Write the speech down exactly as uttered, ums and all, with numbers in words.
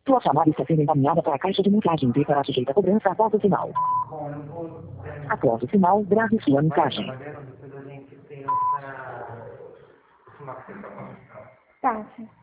Sua chamada está sendo encaminhada para a caixa de mensagem e será sujeita a cobrança após o sinal. Após o sinal, grave sua mensagem. Tá, sim.